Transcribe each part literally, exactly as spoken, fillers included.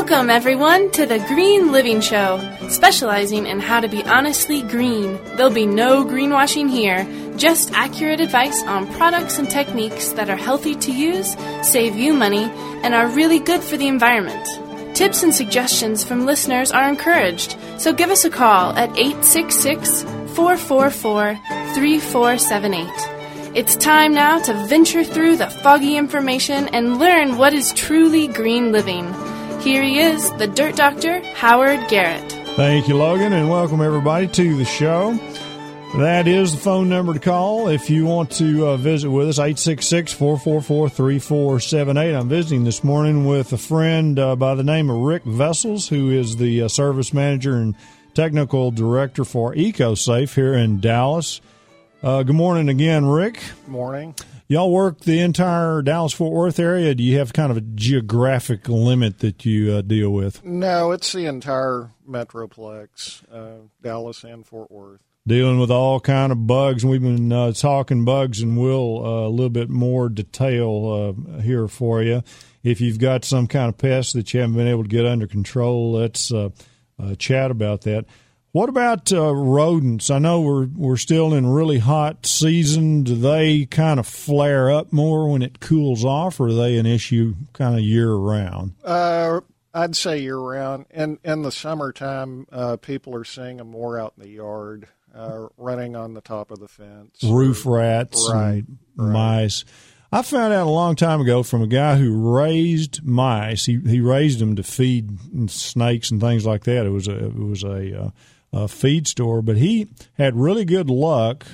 Welcome, everyone, to the Green Living Show, specializing in how to be honestly green. There'll be no greenwashing here, just accurate advice on products and techniques that are healthy to use, save you money, and are really good for the environment. Tips and suggestions from listeners are encouraged, so give us a call at eight six six, four four four, three four seven eight. It's time now to venture through the foggy information and learn what is truly green living. Here he is, the Dirt Doctor, Howard Garrett. Thank you, Logan, and welcome everybody to the show. That is the phone number to call if you want to uh, visit with us, eight six six, four four four, three four seven eight. I'm visiting this morning with a friend uh, by the name of Rick Vessels, who is the uh, service manager and technical director for EcoSafe here in Dallas. Uh, good morning again, Rick. Good morning. Y'all work the entire Dallas-Fort Worth area? Do you have kind of a geographic limit that you uh, deal with? No, it's the entire Metroplex, uh, Dallas and Fort Worth. Dealing with all kind of bugs, and we've been uh, talking bugs, and we'll uh, a little bit more detail uh, here for you. If you've got some kind of pest that you haven't been able to get under control, let's uh, uh, chat about that. What about uh, rodents? I know we're we're still in really hot season. Do they kind of flare up more when it cools off, or are they an issue kind of year-round? Uh, I'd say year-round. In, in the summertime, uh, people are seeing them more out in the yard, uh, running on the top of the fence. Roof rats, right, and right. mice. I found out a long time ago from a guy who raised mice. He he raised them to feed snakes and things like that. It was a it was a uh, Uh, feed store, but he had really good luck,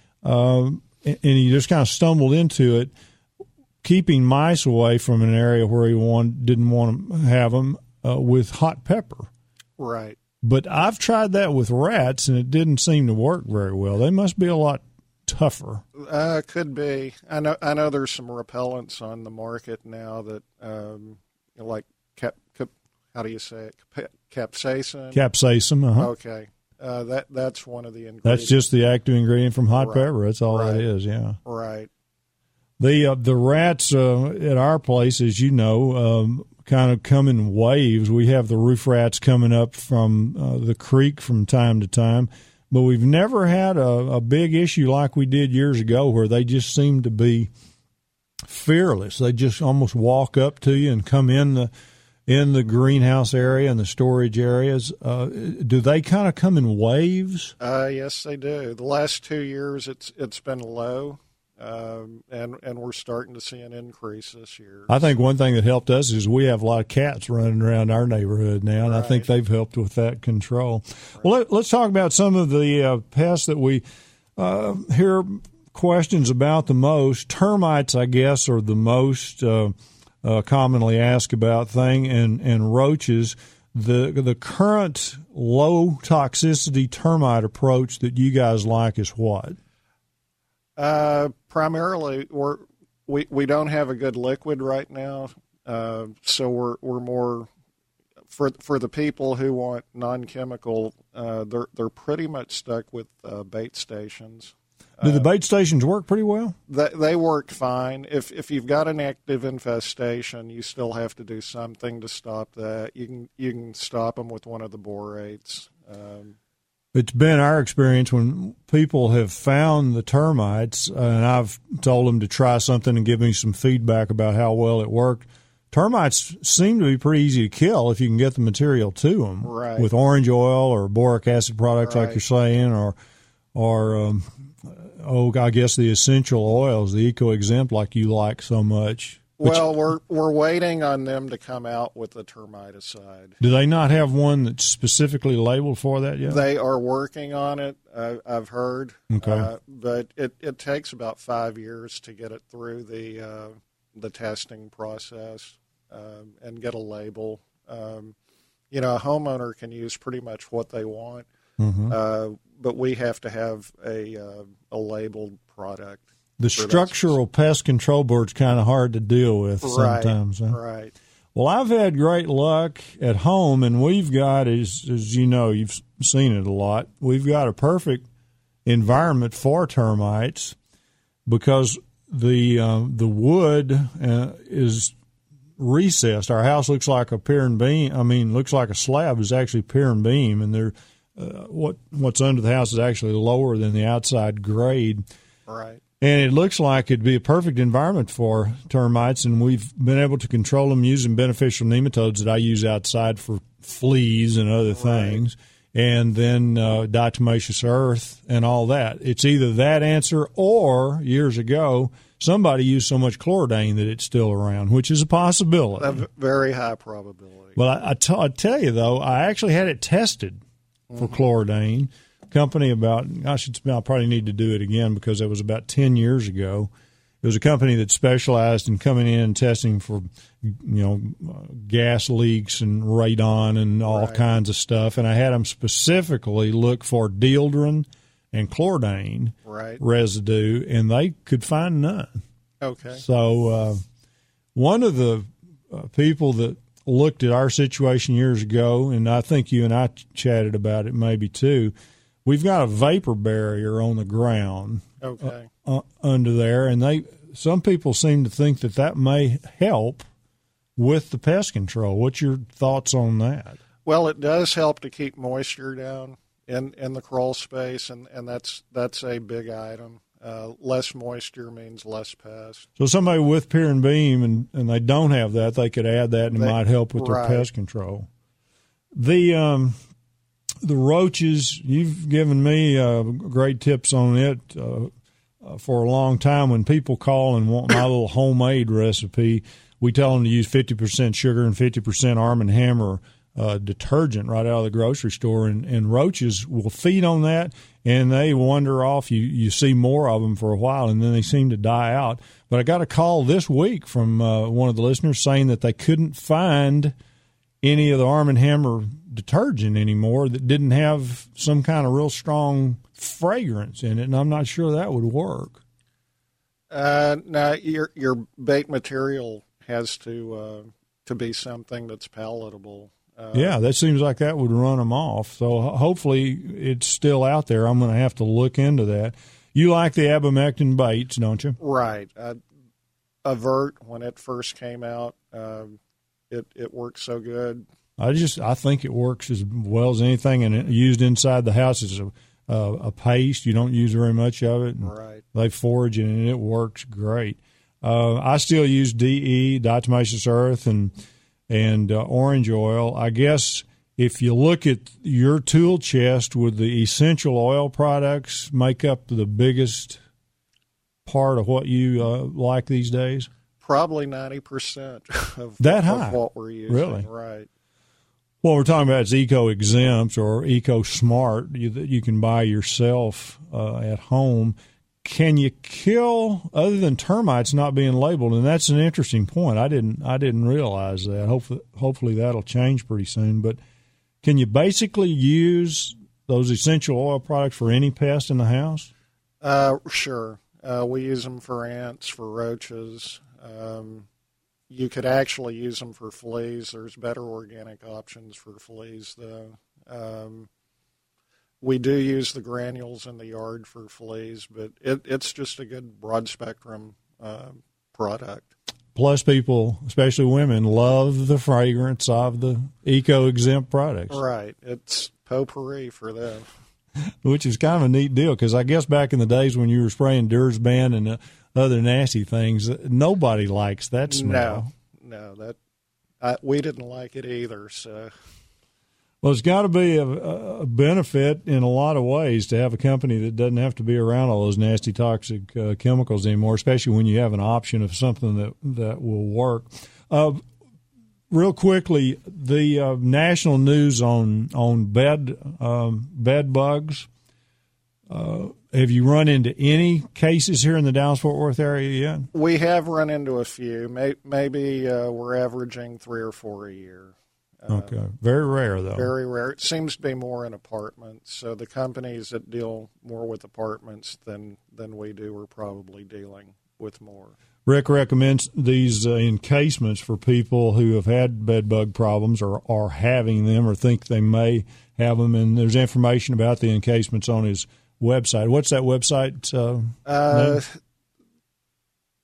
uh, and he just kind of stumbled into it, keeping mice away from an area where he want, didn't want to have them uh, with hot pepper. Right. But I've tried that with rats, and it didn't seem to work very well. They must be a lot tougher. Uh, could be. I know. I know there's some repellents on the market now that, um, like cap, cap, how do you say it? Cap, capsaicin. Capsaicin. Uh-huh. Okay. Uh, that that's one of the ingredients. That's just the active ingredient from hot right. pepper. That's all right. that is. Yeah. Right. The uh, the rats uh, at our place, as you know, um, kind of come in waves. We have the roof rats coming up from uh, the creek from time to time, but we've never had a, a big issue like we did years ago, where they just seem to be fearless. They just almost walk up to you and come in the in the greenhouse area and the storage areas. Uh, do they kind of come in waves? Uh, yes, they do. The last two years, it's it's been low, um, and and we're starting to see an increase this year. I think one thing that helped us is we have a lot of cats running around our neighborhood now, and right. I think they've helped with that control. Right. Well, let, let's talk about some of the uh, pests that we uh, hear questions about the most. Termites, I guess, are the most uh, Uh, commonly asked about thing, and, and roaches. The the current low toxicity termite approach that you guys like is what? Uh, primarily, we're, we we don't have a good liquid right now, uh, so we're we're more for for the people who want non-chemical. Uh, they're they're pretty much stuck with uh, bait stations. Do the bait stations work pretty well? They, they work fine. If if you've got an active infestation, you still have to do something to stop that. You can you can stop them with one of the borates. Um, it's been our experience when people have found the termites, uh, and I've told them to try something and give me some feedback about how well it worked. Termites seem to be pretty easy to kill if you can get the material to them, right. with orange oil or boric acid products, right. like you're saying, or or um, oh, I guess the essential oils, the eco-exempt, like you like so much. Well, we're we're waiting on them to come out with the termiticide. Do they not have one that's specifically labeled for that yet? They are working on it, uh, I've heard. Okay. Uh, but it, it takes about five years to get it through the uh, the testing process um, and get a label. Um, you know, a homeowner can use pretty much what they want, mm-hmm. uh, but we have to have a uh, a labeled product. The structural pest control board's kind of hard to deal with sometimes. Right, huh? right. Well, I've had great luck at home, and we've got, as, as you know, you've seen it a lot, we've got a perfect environment for termites because the uh, the wood uh, is recessed. Our house looks like a pier and beam. I mean, looks like a slab is actually pier and beam, and there, uh, what what's under the house is actually lower than the outside grade. Right. And it looks like it'd be a perfect environment for termites, and we've been able to control them using beneficial nematodes that I use outside for fleas and other things, right. and then uh, diatomaceous earth and all that. It's either that answer or, years ago, somebody used so much chlordane that it's still around, which is a possibility. A very high probability. Well, I, I, t- I tell you, though, I actually had it tested for mm-hmm. chlordane. Company about, gosh, it's, I probably need to do it again because it was about ten years ago. It was a company that specialized in coming in and testing for, you know, gas leaks and radon and all right. kinds of stuff. And I had them specifically look for dieldrin and chlordane right. residue, and they could find none. Okay. So uh, one of the uh, people that looked at our situation years ago, and I think you and I chatted about it maybe too, we've got a vapor barrier on the ground okay. uh, uh, under there, and they some people seem to think that that may help with the pest control. What's your thoughts on that? Well, it does help to keep moisture down in, in the crawl space, and, and that's that's a big item. Uh, less moisture means less pests. So somebody with pier and beam and, and they don't have that, they could add that and they, it might help with right. their pest control. The um, the roaches, you've given me uh, great tips on it uh, uh, for a long time. When people call and want my little homemade recipe, we tell them to use fifty percent sugar and fifty percent Arm and Hammer uh, detergent right out of the grocery store, and, and roaches will feed on that, and they wander off. You, you see more of them for a while, and then they seem to die out. But I got a call this week from uh, one of the listeners saying that they couldn't find any of the Arm and Hammer detergent anymore that didn't have some kind of real strong fragrance in it, and I'm not sure that would work. Uh, now, your your bait material has to uh, to be something that's palatable. Uh, yeah, that seems like that would run them off. So hopefully it's still out there. I'm going to have to look into that. You like the abamectin baits, don't you? Right. Uh, Avert, when it first came out, uh, it it worked so good. I just I think it works as well as anything, and it used inside the house as a uh, a paste. You don't use very much of it. And right. They forage it, and it works great. Uh, I still use D E, diatomaceous earth, and and uh, orange oil. I guess if you look at your tool chest, would the essential oil products make up the biggest part of what you uh, like these days? Probably ninety percent of, that high. of what we're using. Really? Right. What we're talking about is eco-exempt or eco-smart you, that you can buy yourself uh, at home. Can you kill, other than termites not being labeled? And that's an interesting point. I didn't I didn't realize that. Hopefully, hopefully that'll change pretty soon. But can you basically use those essential oil products for any pest in the house? Uh, sure. Uh, we use them for ants, for roaches. Um, you could actually use them for fleas. There's better organic options for fleas, though. Um, we do use the granules in the yard for fleas, but it, it's just a good broad-spectrum uh, product. Plus, people, especially women, love the fragrance of the eco-exempt products. Right. It's potpourri for them. Which is kind of a neat deal, because I guess back in the days when you were spraying Dursban and uh, other nasty things, nobody likes that smell. No, no, that I, we didn't like it either. So, well, it's got to be a, a benefit in a lot of ways to have a company that doesn't have to be around all those nasty, toxic uh, chemicals anymore, especially when you have an option of something that that will work. Uh, Real quickly, the uh, national news on on bed um, bed bugs. Uh, have you run into any cases here in the Dallas-Fort Worth area yet? We have run into a few. May, maybe uh, we're averaging three or four a year. Uh, Okay, very rare though. Very rare. It seems to be more in apartments. So the companies that deal more with apartments than than we do are probably dealing with more. Rick recommends these uh, encasements for people who have had bed bug problems or are having them or think they may have them, and there's information about the encasements on his website. What's that website? Uh, uh,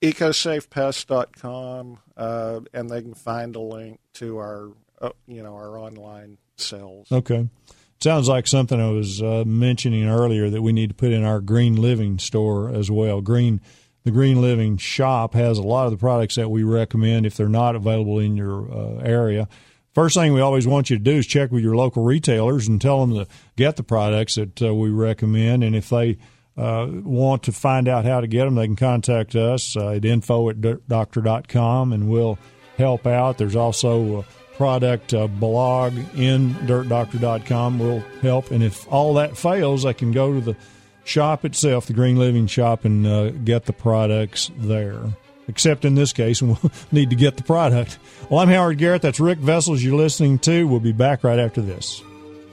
ecosafe pest dot com, uh, and they can find a link to our, uh, you know, our online sales. Okay. Sounds like something I was uh, mentioning earlier that we need to put in our Green Living store as well. Green, the Green Living shop has a lot of the products that we recommend if they're not available in your uh, area. First thing we always want you to do is check with your local retailers and tell them to get the products that uh, we recommend. And if they uh, want to find out how to get them, they can contact us uh, at info at dirt doctor dot com, and we'll help out. There's also a product uh, blog in dirt doctor dot com. We'll help. And if all that fails, they can go to the shop itself, the Green Living shop, and uh, get the products there. Except in this case, we'll need to get the product. Well, I'm Howard Garrett. That's Rick Vessels you're listening to. We'll be back right after this.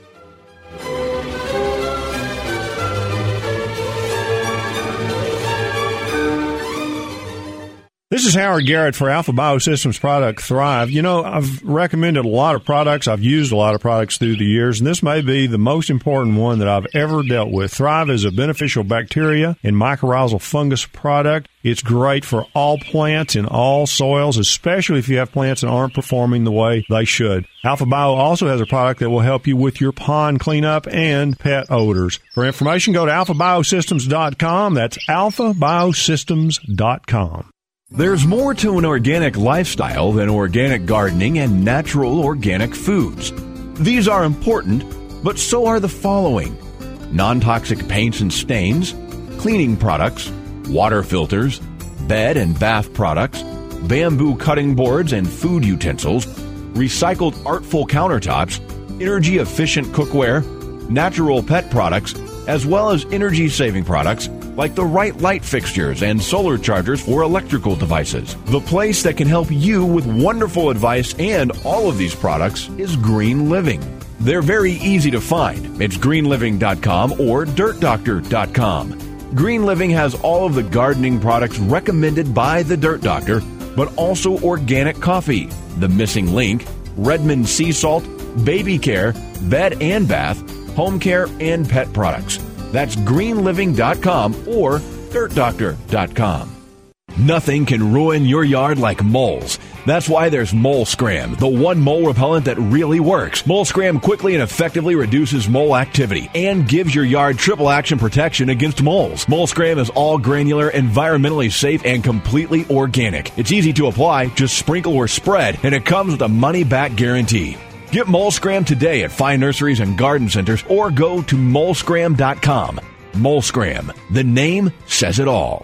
This is Howard Garrett for Alpha Biosystems product Thrive. You know, I've recommended a lot of products. I've used a lot of products through the years, and this may be the most important one that I've ever dealt with. Thrive is a beneficial bacteria and mycorrhizal fungus product. It's great for all plants in all soils, especially if you have plants that aren't performing the way they should. Alpha Bio also has a product that will help you with your pond cleanup and pet odors. For information, go to alpha biosystems dot com. That's alpha biosystems dot com. There's more to an organic lifestyle than organic gardening and natural organic foods. These are important, but so are the following: non-toxic paints and stains, cleaning products, water filters, bed and bath products, bamboo cutting boards and food utensils, recycled artful countertops, energy-efficient cookware, natural pet products, as well as energy-saving products like the right light fixtures and solar chargers for electrical devices. The place that can help you with wonderful advice and all of these products is Green Living. They're very easy to find. It's green living dot com or dirt doctor dot com. Green Living has all of the gardening products recommended by the Dirt Doctor, but also organic coffee, the missing link, Redmond sea salt, baby care, bed and bath, home care, and pet products. That's green living dot com or dirt doctor dot com. Nothing can ruin your yard like moles. That's why there's Mole Scram, the one mole repellent that really works. Mole Scram quickly and effectively reduces mole activity and gives your yard triple action protection against moles. Mole Scram is all granular, environmentally safe, and completely organic. It's easy to apply, just sprinkle or spread, and it comes with a money-back guarantee. Get Mole Scram today at fine nurseries and garden centers or go to mole scram dot com. Mole Scram, the name says it all.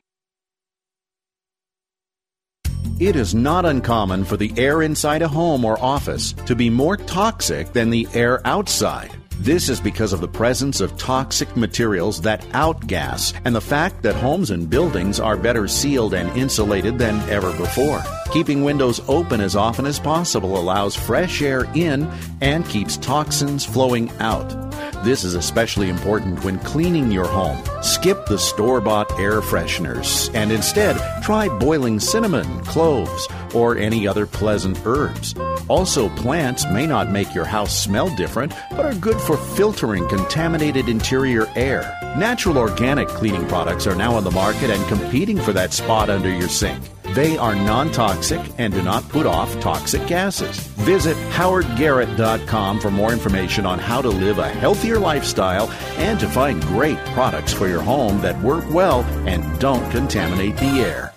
It is not uncommon for the air inside a home or office to be more toxic than the air outside. This is because of the presence of toxic materials that outgas and the fact that homes and buildings are better sealed and insulated than ever before. Keeping windows open as often as possible allows fresh air in and keeps toxins flowing out. This is especially important when cleaning your home. Skip the store-bought air fresheners and instead try boiling cinnamon, cloves, or any other pleasant herbs. Also, plants may not make your house smell different, but are good for filtering contaminated interior air. Natural organic cleaning products are now on the market and competing for that spot under your sink. They are non-toxic and do not put off toxic gases. Visit howard garrett dot com for more information on how to live a healthier lifestyle and to find great products for your home that work well and don't contaminate the air.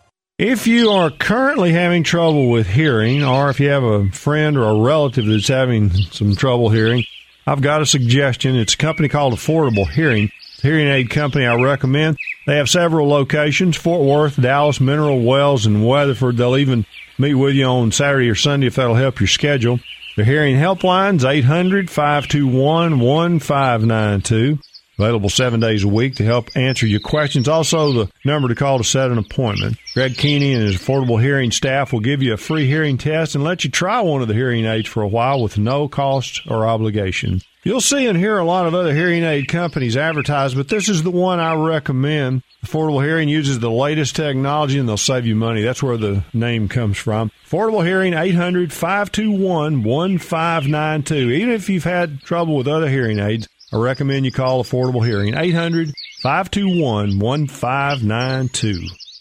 If you are currently having trouble with hearing, or if you have a friend or a relative that's having some trouble hearing, I've got a suggestion. It's a company called Affordable Hearing. Hearing aid company I recommend. They have several locations: Fort Worth, Dallas, Mineral Wells, and Weatherford. They'll even meet with you on Saturday or Sunday if that'll help your schedule. Their hearing helpline's eight hundred, five two one, one five nine two. Available seven days a week to help answer your questions. Also, the number to call to set an appointment. Greg Keeney and his Affordable Hearing staff will give you a free hearing test and let you try one of the hearing aids for a while with no cost or obligation. You'll see and hear a lot of other hearing aid companies advertise, but this is the one I recommend. Affordable Hearing uses the latest technology, and they'll save you money. That's where the name comes from. Affordable Hearing, eight hundred, five two one, one five nine two. Even if you've had trouble with other hearing aids, I recommend you call Affordable Hearing, eight hundred, five two one, one five nine two.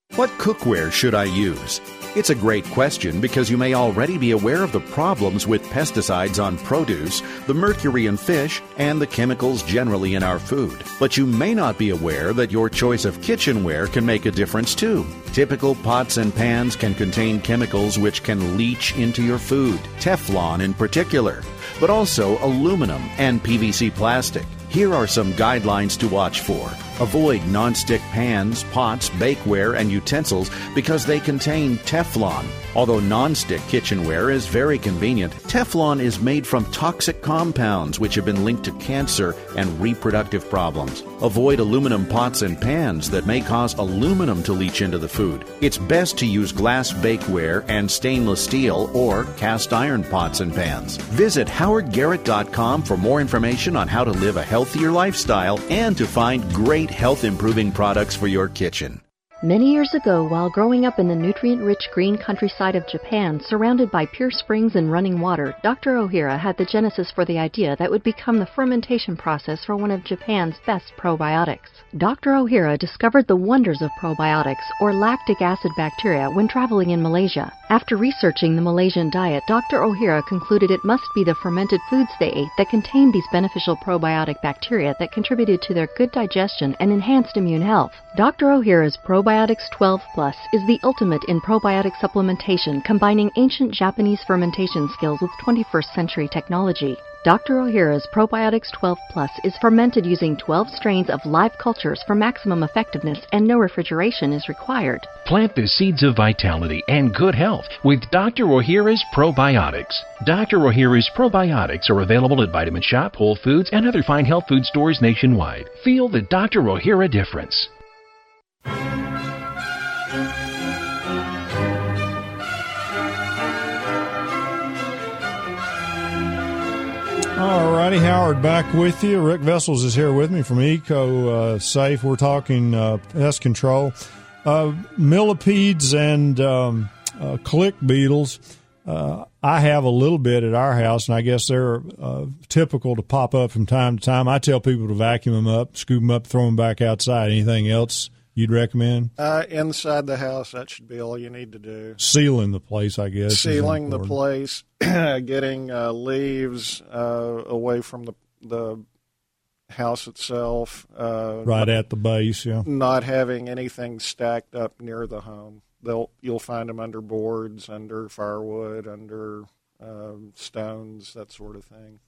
What cookware should I use? It's a great question because you may already be aware of the problems with pesticides on produce, the mercury in fish, and the chemicals generally in our food. But you may not be aware that your choice of kitchenware can make a difference too. Typical pots and pans can contain chemicals which can leach into your food, Teflon in particular, but also aluminum and P V C plastic. Here are some guidelines to watch for. Avoid nonstick pans, pots, bakeware, and utensils because they contain Teflon. Although nonstick kitchenware is very convenient, Teflon is made from toxic compounds which have been linked to cancer and reproductive problems. Avoid aluminum pots and pans that may cause aluminum to leach into the food. It's best to use glass bakeware and stainless steel or cast iron pots and pans. Visit howard garrett dot com for more information on how to live a healthier lifestyle and to find great health-improving products for your kitchen. Many years ago, while growing up in the nutrient-rich green countryside of Japan, surrounded by pure springs and running water, Doctor Ohira had the genesis for the idea that would become the fermentation process for one of Japan's best probiotics. Doctor Ohira discovered the wonders of probiotics, or lactic acid bacteria, when traveling in Malaysia. After researching the Malaysian diet, Doctor Ohira concluded it must be the fermented foods they ate that contained these beneficial probiotic bacteria that contributed to their good digestion and enhanced immune health. Doctor Ohira's Probiotics twelve plus is the ultimate in probiotic supplementation, combining ancient Japanese fermentation skills with twenty-first century technology. Doctor Ohira's Probiotics twelve plus is fermented using twelve strains of live cultures for maximum effectiveness, and no refrigeration is required. Plant the seeds of vitality and good health with Doctor Ohira's Probiotics. Doctor Ohira's Probiotics are available at Vitamin Shop, Whole Foods, and other fine health food stores nationwide. Feel the Doctor Ohira difference. All righty, Howard, back with you. Rick Vessels is here with me from Eco uh, Safe. We're talking uh, pest control. Uh, millipedes and um, uh, click beetles, uh, I have a little bit at our house, and I guess they're uh, typical to pop up from time to time. I tell people to vacuum them up, scoop them up, throw them back outside. Anything else you'd recommend? Uh, inside the house, that should be all you need to do. Sealing the place, I guess. Sealing the place, getting uh, leaves uh, away from the the house itself. Uh, right at the base, yeah. Not having anything stacked up near the home. They'll You'll find them under boards, under firewood, under uh, stones, that sort of thing.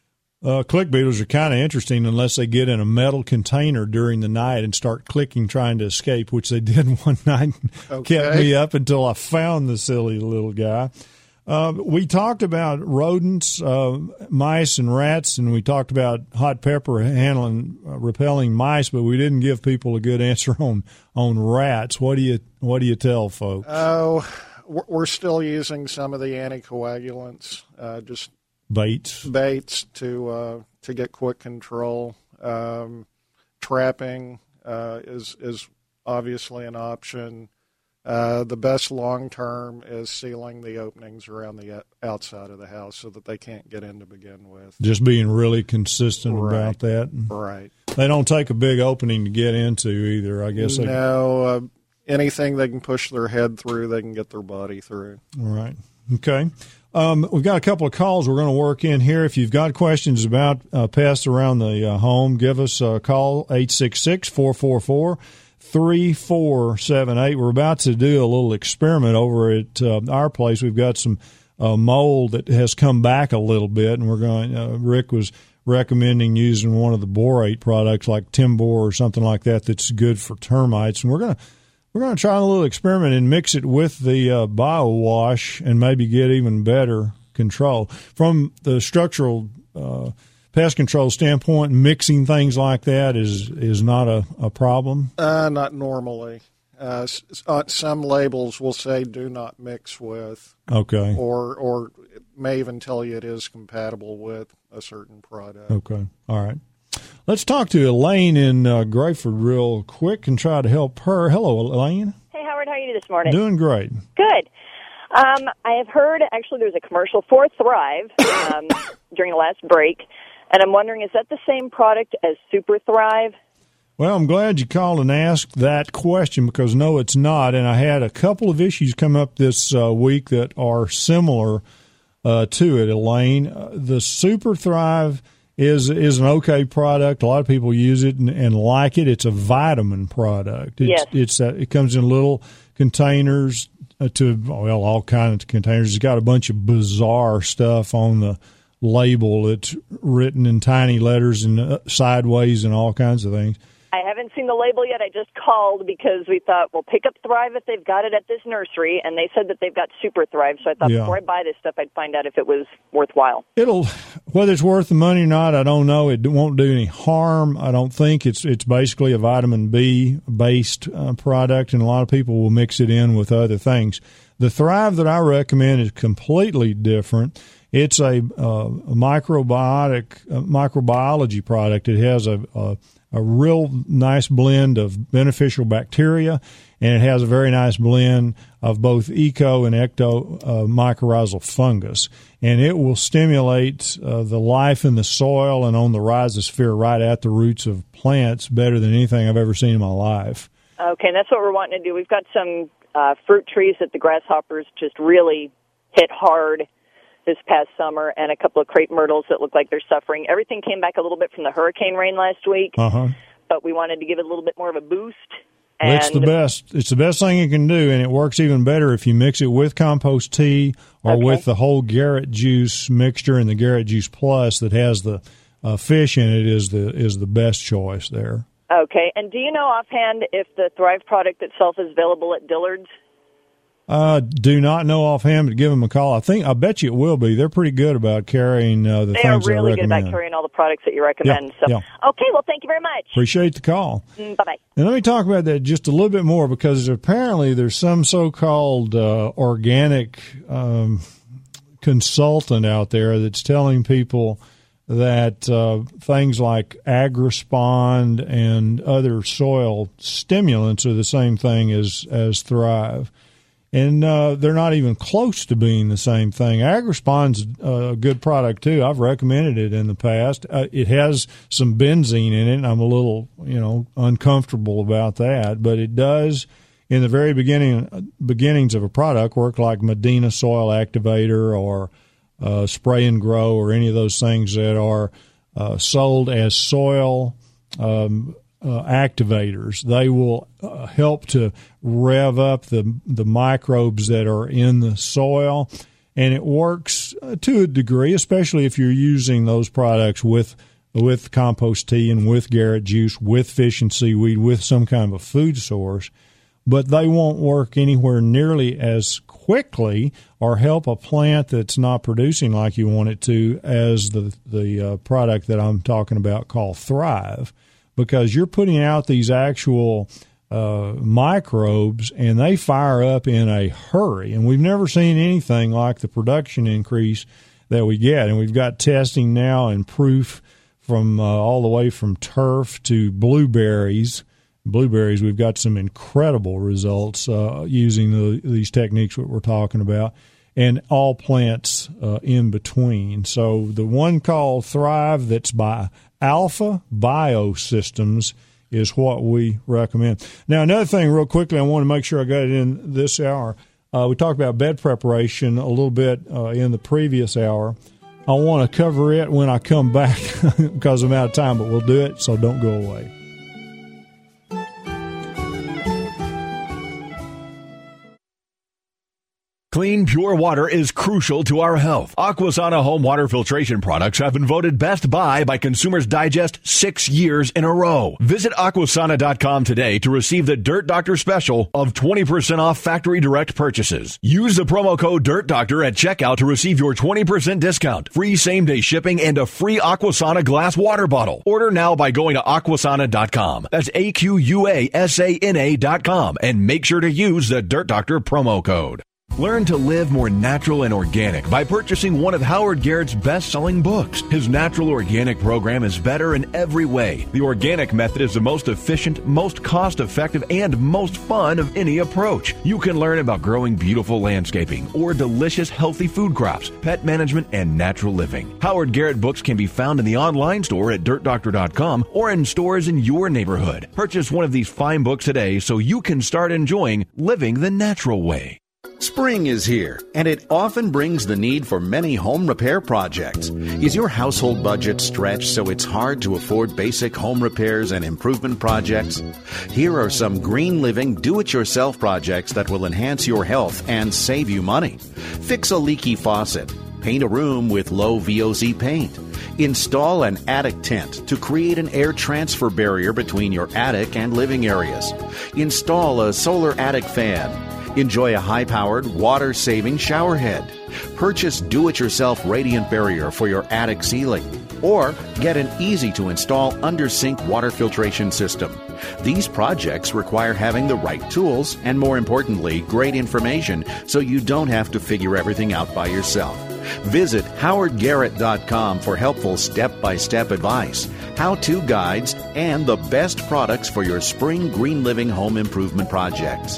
Uh, click beetles are kind of interesting unless they get in a metal container during the night and start clicking trying to escape, which they did one night and okay. kept me up until I found the silly little guy. Uh, we talked about rodents, uh, mice and rats, and we talked about hot pepper handling, uh, repelling mice, but we didn't give people a good answer on, on rats. What do you what do you tell folks? Oh, we're still using some of the anticoagulants, uh, just Baits. Baits to uh, to get quick control. Um, trapping uh, is is obviously an option. Uh, the best long term is sealing the openings around the outside of the house so that they can't get in to begin with. Just being really consistent right. about that. Right. They don't take a big opening to get into either, I guess. They no, uh, anything they can push their head through, they can get their body through. All right. Okay. Um, we've got a couple of calls we're going to work in here. If you've got questions about uh, pests around the uh, home, give us a call, eight six six, four four four, three four seven eight. We're about to do a little experiment over at uh, our place. We've got some uh, mold that has come back a little bit, and we're going. Uh, Rick was recommending using one of the borate products like Timbor or something like that that's good for termites, and we're going to We're going to try a little experiment and mix it with the uh, BioWash and maybe get even better control. From the structural uh, pest control standpoint, mixing things like that is is not a, a problem? Uh, not normally. Uh, some labels will say do not mix with. Okay. Or, or it may even tell you it is compatible with a certain product. Okay. All right. Let's talk to Elaine in uh, Grayford real quick and try to help her. Hello, Elaine. Hey, Howard. How are you this morning? Doing great. Good. Um, I have heard, actually, there's a commercial for Thrive um, during the last break, and I'm wondering, is that the same product as Super Thrive? Well, I'm glad you called and asked that question because, no, it's not. And I had a couple of issues come up this uh, week that are similar uh, to it, Elaine. Uh, the Super Thrive is is an okay product. A lot of people use it and, and like it. It's a vitamin product. It's, yes. It's uh, it comes in little containers uh, to, well, all kinds of containers. It's got a bunch of bizarre stuff on the label. It's written in tiny letters and uh, sideways and all kinds of things. I haven't seen the label yet. I just called because we thought, well, pick up Thrive if they've got it at this nursery, and they said that they've got Super Thrive. So I thought yeah. before I buy this stuff, I'd find out if it was worthwhile. It'll, whether it's worth the money or not, I don't know. It won't do any harm. I don't think it's it's basically a vitamin B based uh, product, and a lot of people will mix it in with other things. The Thrive that I recommend is completely different. It's a, uh, a microbiotic uh, microbiology product. It has a, a a real nice blend of beneficial bacteria, and it has a very nice blend of both eco and ecto uh, mycorrhizal fungus. And it will stimulate uh, the life in the soil and on the rhizosphere right at the roots of plants better than anything I've ever seen in my life. Okay, and that's what we're wanting to do. We've got some uh, fruit trees that the grasshoppers just really hit hard this past summer, and a couple of crepe myrtles that look like they're suffering. Everything came back a little bit from the hurricane rain last week, uh-huh. but we wanted to give it a little bit more of a boost. And it's the best. It's the best thing you can do, and it works even better if you mix it with compost tea or okay. with the whole Garrett Juice mixture and the Garrett Juice Plus that has the uh, fish in it is the is the best choice there. Okay, and do you know offhand if the Thrive product itself is available at Dillard's? Uh, do not know offhand, but give them a call. I think I bet you it will be. They're pretty good about carrying uh, the they things are really I good recommend. about carrying all the products that you recommend. Yeah, so, yeah. Okay, well, thank you very much. Appreciate the call. Mm, bye bye. And let me talk about that just a little bit more because apparently there's some so-called uh, organic um, consultant out there that's telling people that uh, things like Agrispond and other soil stimulants are the same thing as as Thrive. And uh, they're not even close to being the same thing. Agrispond's a good product, too. I've recommended it in the past. Uh, it has some benzene in it, and I'm a little, you know, uncomfortable about that. But it does, in the very beginning beginnings of a product, work like Medina Soil Activator or uh, Spray and Grow or any of those things that are uh, sold as soil um Uh, activators. They will uh, help to rev up the the microbes that are in the soil, and it works uh, to a degree, especially if you're using those products with with compost tea and with Garrett Juice, with fish and seaweed, with some kind of a food source. But they won't work anywhere nearly as quickly or help a plant that's not producing like you want it to as the the uh, product that I'm talking about called Thrive. Because you're putting out these actual uh, microbes, and they fire up in a hurry. And we've never seen anything like the production increase that we get. And we've got testing now and proof from uh, all the way from turf to blueberries. Blueberries, we've got some incredible results uh, using the, these techniques that we're talking about, and all plants uh, in between. So the one called Thrive that's by Alpha Biosystems is what we recommend. Now, another thing real quickly, I want to make sure I got it in this hour. Uh, we talked about bed preparation a little bit uh, in the previous hour. I want to cover it when I come back because I'm out of time, but we'll do it, so don't go away. Clean, pure water is crucial to our health. Aquasana home water filtration products have been voted Best Buy by Consumers Digest six years in a row. Visit aquasana dot com today to receive the Dirt Doctor special of twenty percent off factory direct purchases. Use the promo code Dirt Doctor at checkout to receive your twenty percent discount, free same-day shipping, and a free Aquasana glass water bottle. Order now by going to aquasana dot com. That's A Q U A S A N A dot com, and make sure to use the Dirt Doctor promo code. Learn to live more natural and organic by purchasing one of Howard Garrett's best-selling books. His natural organic program is better in every way. The organic method is the most efficient, most cost-effective, and most fun of any approach. You can learn about growing beautiful landscaping or delicious, healthy food crops, pet management, and natural living. Howard Garrett books can be found in the online store at dirt doctor dot com or in stores in your neighborhood. Purchase one of these fine books today so you can start enjoying living the natural way. Spring is here, and it often brings the need for many home repair projects. Is your household budget stretched so it's hard to afford basic home repairs and improvement projects? Here are some Green Living do-it-yourself projects that will enhance your health and save you money. Fix a leaky faucet. Paint a room with low V O C paint. Install an attic tent to create an air transfer barrier between your attic and living areas. Install a solar attic fan. Enjoy a high-powered, water-saving shower head. Purchase do-it-yourself radiant barrier for your attic ceiling. Or get an easy-to-install under-sink water filtration system. These projects require having the right tools and, more importantly, great information so you don't have to figure everything out by yourself. Visit howard garrett dot com for helpful step-by-step advice, how-to guides, and the best products for your spring Green Living home improvement projects.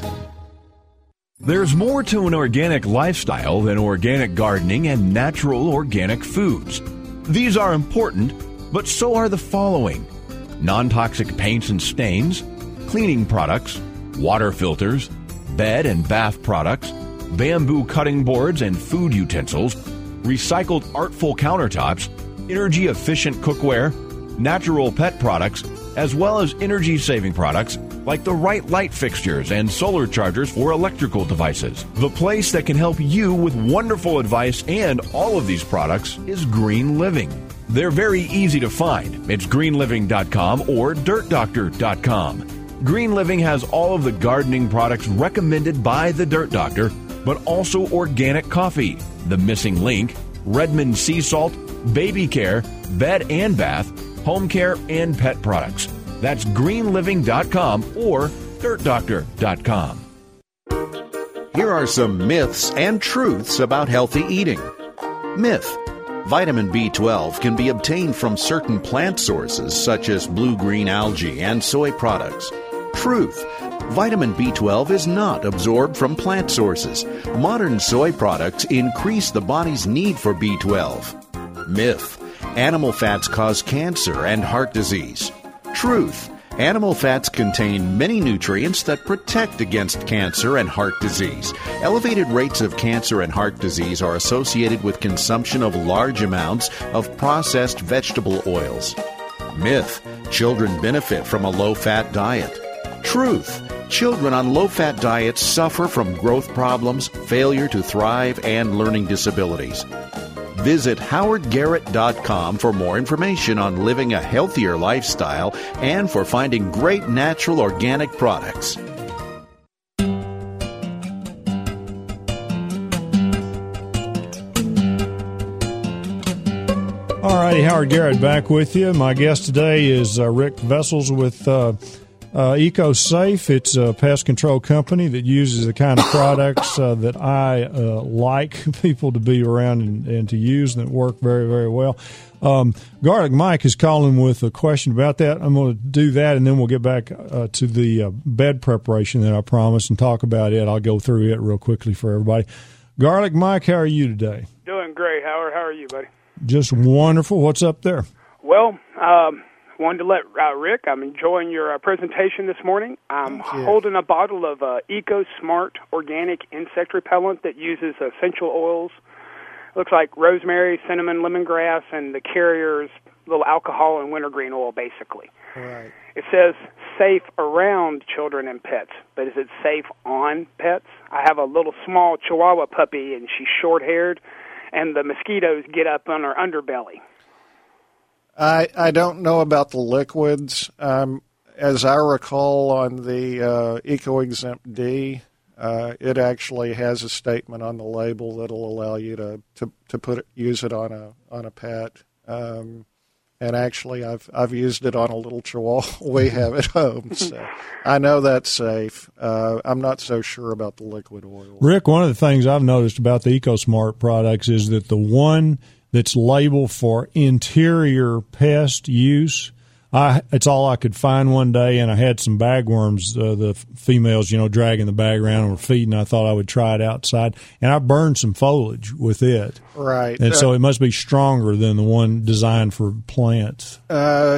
There's more to an organic lifestyle than organic gardening and natural organic foods. These are important, but so are the following: non-toxic paints and stains, cleaning products, water filters, bed and bath products, bamboo cutting boards and food utensils, recycled artful countertops, energy-efficient cookware, natural pet products, as well as energy-saving products like the right light fixtures and solar chargers for electrical devices. The place that can help you with wonderful advice and all of these products is Green Living. They're very easy to find. It's green living dot com or dirt doctor dot com. Green Living has all of the gardening products recommended by the Dirt Doctor, but also organic coffee, the missing link, Redmond sea salt, baby care, bed and bath, home care, and pet products. That's green living dot com or dirt doctor dot com. Here are some myths and truths about healthy eating. Myth: vitamin B twelve can be obtained from certain plant sources such as blue-green algae and soy products. Truth: vitamin B twelve is not absorbed from plant sources. Modern soy products increase the body's need for B twelve. Myth: animal fats cause cancer and heart disease. Truth: animal fats contain many nutrients that protect against cancer and heart disease. Elevated rates of cancer and heart disease are associated with consumption of large amounts of processed vegetable oils. Myth: children benefit from a low-fat diet. Truth: children on low-fat diets suffer from growth problems, failure to thrive, and learning disabilities. Visit howard garrett dot com for more information on living a healthier lifestyle and for finding great natural organic products. All righty, Howard Garrett back with you. My guest today is uh, Rick Vessels with uh, uh, EcoSafe. It's a pest control company that uses the kind of products uh, that I uh, like people to be around and, and to use, and that work very, very well. Um, Garlic Mike is calling with a question about that. I'm going to do that, and then we'll get back uh, to the uh, bed preparation that I promised and talk about it. I'll go through it real quickly for everybody. Garlic Mike, how are you today? Doing great, Howard. How are you, buddy? Just wonderful. What's up there? Well, um, wanted to let uh, Rick, I'm enjoying your uh, presentation this morning. I'm holding a bottle of uh, EcoSmart organic insect repellent that uses essential oils. Looks like rosemary, cinnamon, lemongrass, and the carrier's little alcohol and wintergreen oil, basically. Right. It says safe around children and pets, but is it safe on pets? I have a little small Chihuahua puppy, and she's short-haired, and the mosquitoes get up on her underbelly. I I don't know about the liquids. Um, as I recall, on the uh, EcoExempt D, uh, it actually has a statement on the label that'll allow you to, to, to put it, use it on a on a pet. Um, and actually I've I've used it on a little chihuahua we have at home, so I know that's safe. Uh, I'm not so sure about the liquid oil. Rick, one of the things I've noticed about the EcoSmart products is that the one that's labeled for interior pest use, I, it's all I could find one day, and I had some bagworms, uh, the females, you know, dragging the bag around and were feeding. I thought I would try it outside, and I burned some foliage with it. Right. And uh, so it must be stronger than the one designed for plants. Uh,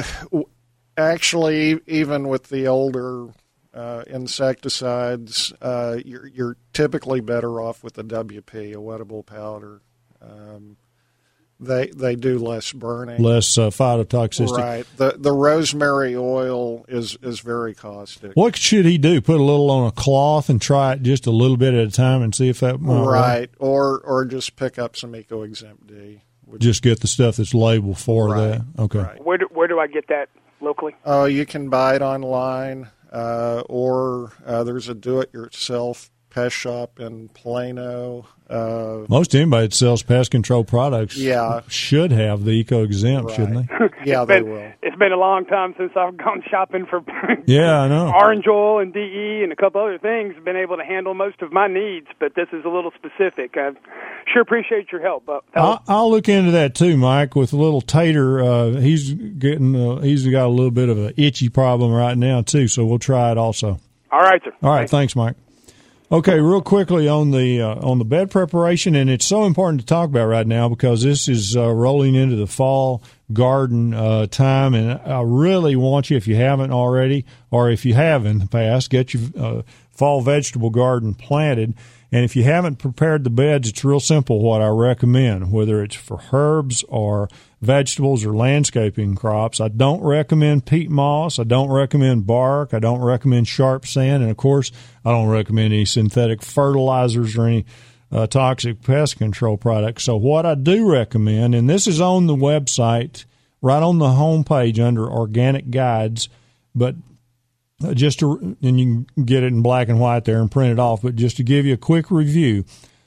actually, even with the older uh, insecticides, uh, you're, you're typically better off with the W P, a wettable powder. Um They they do less burning, less uh, phytotoxicity. Right. The the rosemary oil is, is very caustic. What should he do? Put a little on a cloth and try it just a little bit at a time and see if that might right. work? Or or just pick up some EcoExempt D. Just get the stuff that's labeled for right. that. Okay. Right. Where do, where do I get that locally? Oh, uh, you can buy it online, uh, or uh, there's a do-it-yourself pest shop in Plano. Uh, Most anybody that sells pest control products yeah. should have the EcoExempt, right. shouldn't they? Yeah, it's they been, will. It's been a long time since I've gone shopping for yeah, I know. orange oil and D E and a couple other things. Been able to handle most of my needs, but this is a little specific. I sure appreciate your help. But I'll, I'll look into that too, Mike. With a little Tater, uh, he's getting uh, he's got a little bit of an itchy problem right now too. So we'll try it also. All right, sir. All right, thanks, thanks Mike. Okay, real quickly on the uh, on the bed preparation, and it's so important to talk about right now because this is uh, rolling into the fall garden uh, time, and I really want you, if you haven't already, or if you have in the past, get your uh, fall vegetable garden planted. And if you haven't prepared the beds, it's real simple what I recommend, whether it's for herbs or vegetables or landscaping crops. I don't recommend peat moss. I don't recommend bark. I don't recommend sharp sand. And, of course, I don't recommend any synthetic fertilizers or any uh, toxic pest control products. So what I do recommend, and this is on the website, right on the home page under Organic Guides, but just to, and you can get it in black and white there and print it off, but just to give you a quick review,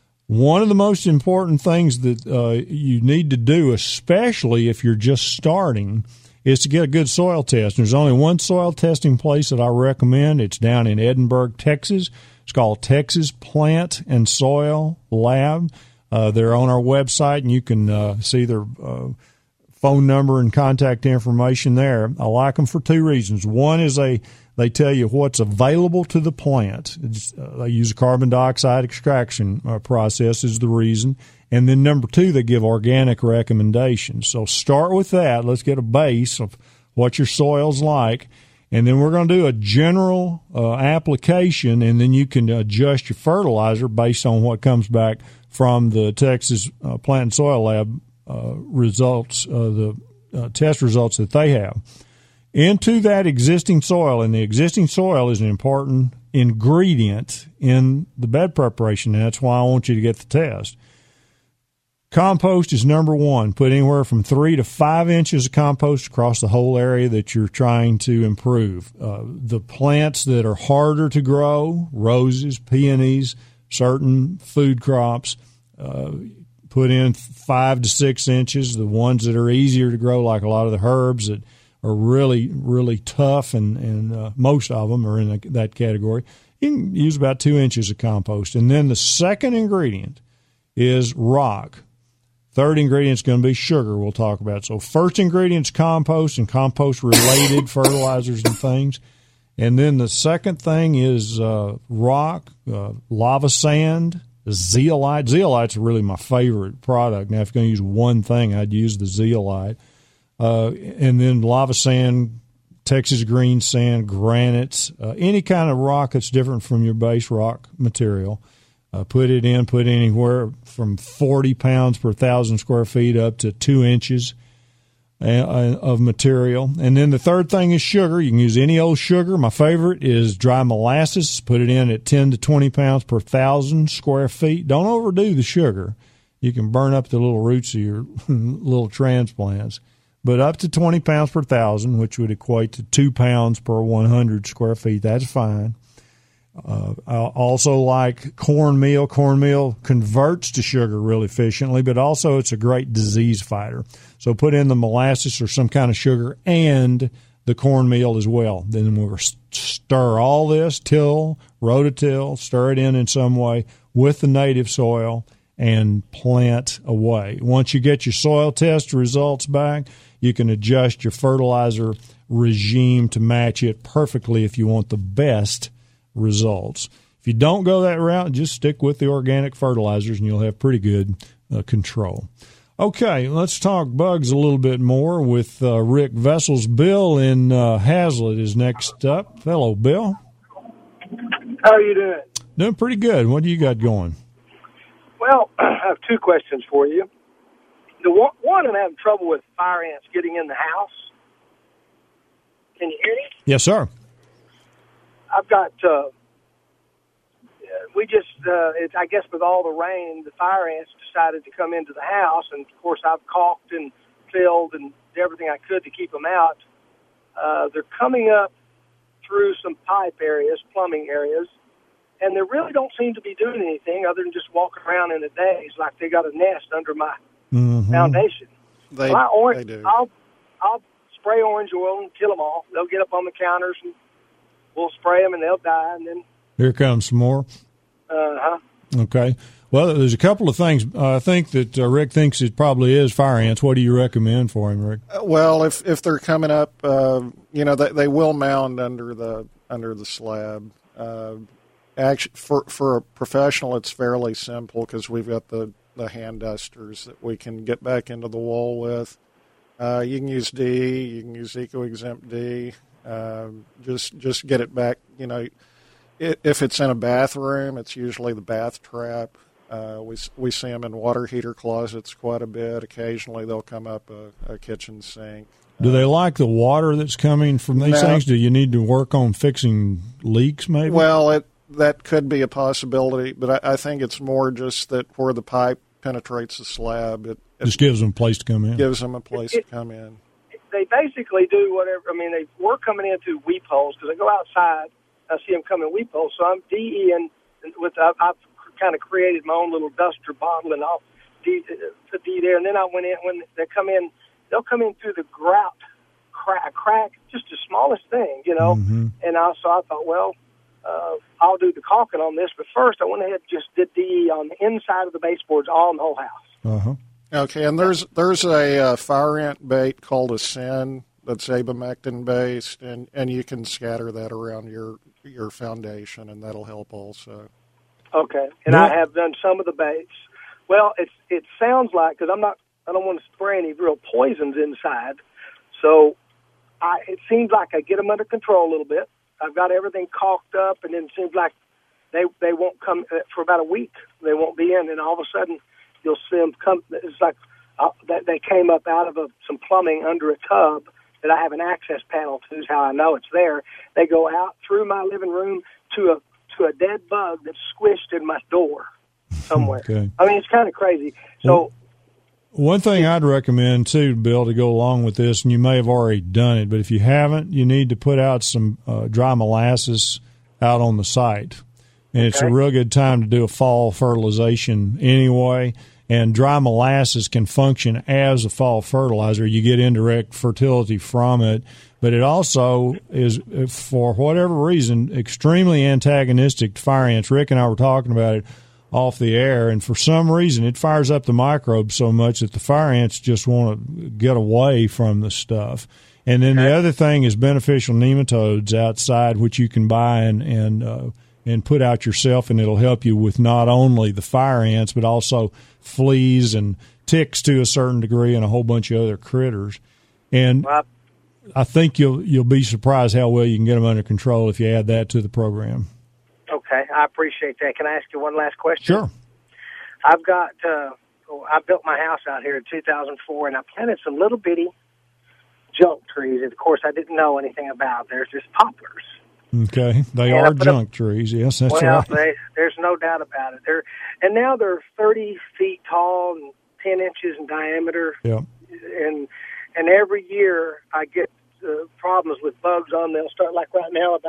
one of the most important things that uh, you need to do, especially if you're just starting, is to get a good soil test. There's only one soil testing place that I recommend. It's down in Edinburgh, Texas. It's called Texas Plant and Soil Lab. Uh, they're on our website, and you can uh, see their uh, phone number and contact information there. I like them for two reasons. One is they They tell you what's available to the plant. Uh, they use a carbon dioxide extraction uh, process is the reason. And then number two, they give organic recommendations. So start with that. Let's get a base of what your soil's like. And then we're going to do a general uh, application, and then you can adjust your fertilizer based on what comes back from the Texas uh, Plant and Soil Lab uh, results, uh, the uh, test results that they have. Into that existing soil, and the existing soil is an important ingredient in the bed preparation, and that's why I want you to get the test. Compost is number one. Put anywhere from three to five inches of compost across the whole area that you're trying to improve. Uh, the plants that are harder to grow, roses, peonies, certain food crops, uh, put in five to six inches. The ones that are easier to grow, like a lot of the herbs that are really, really tough, and, and uh, most of them are in the, that category. You can use about two inches of compost. And then the second ingredient is rock. Third ingredient is going to be sugar we'll talk about. So first ingredient is compost and compost-related fertilizers and things. And then the second thing is uh, rock, uh, lava sand, zeolite. Zeolite's really my favorite product. Now, if you're going to use one thing, I'd use the zeolite. Uh, and then lava sand, Texas green sand, granites, uh, any kind of rock that's different from your base rock material. Uh, put it in, put anywhere from forty pounds per thousand square feet up to two inches uh, of material. And then the third thing is sugar. You can use any old sugar. My favorite is dry molasses. Put it in at ten to twenty pounds per thousand square feet. Don't overdo the sugar. You can burn up the little roots of your little transplants. But up to twenty pounds per thousand, which would equate to two pounds per one hundred square feet, that's fine. Uh, I also like cornmeal. Cornmeal converts to sugar real efficiently, but also it's a great disease fighter. So put in the molasses or some kind of sugar and the cornmeal as well. Then we'll stir all this, till, rototill, stir it in in some way with the native soil and plant away. Once you get your soil test results back, you can adjust your fertilizer regime to match it perfectly if you want the best results. If you don't go that route, just stick with the organic fertilizers and you'll have pretty good uh, control. Okay, let's talk bugs a little bit more with uh, Rick Vessels. Bill in uh, Hazlet is next up. Hello, Bill. How are you doing? Doing pretty good. What do you got going? Well, I have two questions for you. The one, one I'm having trouble with fire ants getting in the house. Can you hear me? Yes, sir. I've got, uh, we just, uh, it's, I guess with all the rain, the fire ants decided to come into the house. And, of course, I've caulked and filled and did everything I could to keep them out. Uh, they're coming up through some pipe areas, plumbing areas, and they really don't seem to be doing anything other than just walking around in a daze like they got a nest under my mm-hmm. foundation. They, well, orange, they do. I'll, I'll spray orange oil and kill them all. They'll get up on the counters and we'll spray them and they'll die. And then here comes some more. Uh-huh. Okay. Well, there's a couple of things. Uh, I think that uh, Rick thinks it probably is fire ants. What do you recommend for him, Rick? Uh, well, if if they're coming up, uh, you know, they, they will mound under the under the slab. Uh, actually, for for a professional, it's fairly simple because we've got the, the hand dusters that we can get back into the wall with. Uh, you can use D, you can use Eco-Exempt D. Uh, just just get it back. You know, it, if it's in a bathroom, it's usually the bath trap. Uh, we we see them in water heater closets quite a bit. Occasionally, they'll come up a, a kitchen sink. Do they like the water that's coming from these no. things? Do you need to work on fixing leaks, maybe? Well, it that could be a possibility, but I, I think it's more just that where the pipe penetrates the slab, it, it just gives them a place to come in. Gives them a place it, to come in. They basically do whatever. I mean, they were coming in through weep holes because I go outside, I see them coming weep holes. So I'm DEing with. I've, I've kind of created my own little duster bottle, and I'll D, put D there. And then I went in when they come in. They'll come in through the grout crack, crack, just the smallest thing, you know. Mm-hmm. And I, so I thought, well, uh, I'll do the caulking on this. But first, I went ahead and just did D E on the inside of the baseboards, all in the whole house. Uh-huh. Okay, and there's there's a uh, fire ant bait called a Sin that's abamectin based, and, and you can scatter that around your your foundation, and that'll help also. Okay, and yeah. I have done some of the baits. Well, it's it sounds like because I'm not I don't want to spray any real poisons inside, so I it seems like I get them under control a little bit. I've got everything caulked up, and then it seems like they they won't come for about a week. They won't be in, and all of a sudden you'll see them come. It's like uh, that they came up out of a, some plumbing under a tub that I have an access panel to. Is how I know it's there. They go out through my living room to a to a dead bug that's squished in my door somewhere. Okay. I mean, it's kind of crazy. So. Well, one thing I'd recommend, too, Bill, to go along with this, and you may have already done it, but if you haven't, you need to put out some uh, dry molasses out on the site. And it's Okay. a real good time to do a fall fertilization anyway. And dry molasses can function as a fall fertilizer. You get indirect fertility from it. But it also is, for whatever reason, extremely antagonistic to fire ants. Rick and I were talking about it off the air, and for some reason it fires up the microbes so much that the fire ants just want to get away from the stuff. And then the other thing is beneficial nematodes outside, which you can buy and and uh, and put out yourself, and it'll help you with not only the fire ants but also fleas and ticks to a certain degree and a whole bunch of other critters. And Well, I think you'll you'll be surprised how well you can get them under control if you add that to the program. okay, I appreciate that. Can I ask you one last question? Sure. I've got, uh, I built my house out here in two thousand four, and I planted some little bitty junk trees. And, of course, I didn't know anything about. There's just poplars. Okay, they And I are put junk trees. Yes, that's well, right. they, there's no doubt about it. They're, and now they're thirty feet tall and ten inches in diameter. Yeah. And and every year I get uh, problems with bugs on them. They'll start like right now about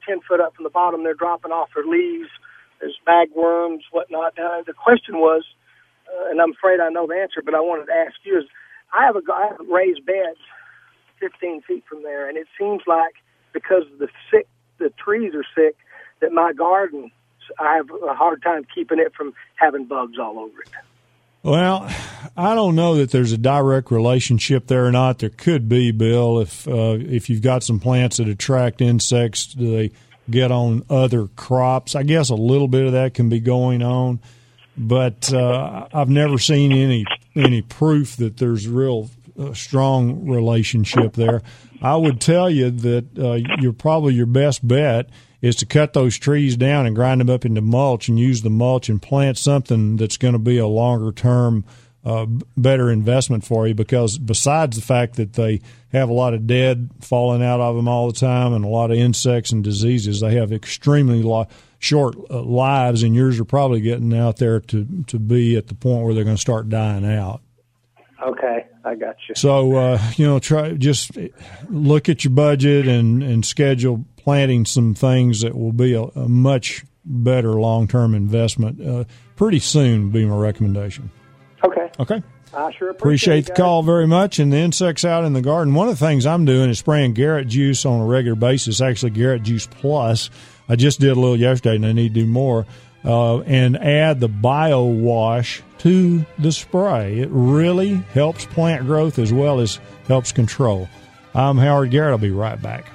ten foot up from the bottom. They're dropping off their leaves. There's bagworms, whatnot. Uh, the question was, uh, and I'm afraid I know the answer, but I wanted to ask you, is I have a I have raised beds fifteen feet from there, and it seems like because the sick, the trees are sick, that my garden, I have a hard time keeping it from having bugs all over it. Well, I don't know that there's a direct relationship there or not. There could be, Bill, if uh, if you've got some plants that attract insects, do they get on other crops? I guess a little bit of that can be going on, but uh, I've never seen any any proof that there's real uh, strong relationship there. I would tell you that uh, you're probably your best bet is to cut those trees down and grind them up into mulch and use the mulch and plant something that's going to be a longer-term, uh, better investment for you, because besides the fact that they have a lot of dead falling out of them all the time and a lot of insects and diseases, they have extremely lo- short uh, lives, and yours are probably getting out there to, to be at the point where they're going to start dying out. Okay, I got you. So, uh, you know, try just look at your budget and, and schedule planting some things that will be a, a much better long-term investment uh, pretty soon would be my recommendation. Okay. Okay. I sure appreciate, appreciate it, the call very much. And the insects out in the garden, one of the things I'm doing is spraying Garrett Juice on a regular basis, actually Garrett Juice Plus. I just did a little yesterday, and I need to do more, uh, and add the Bio Wash to the spray. It really helps plant growth as well as helps control. I'm Howard Garrett. I'll be right back.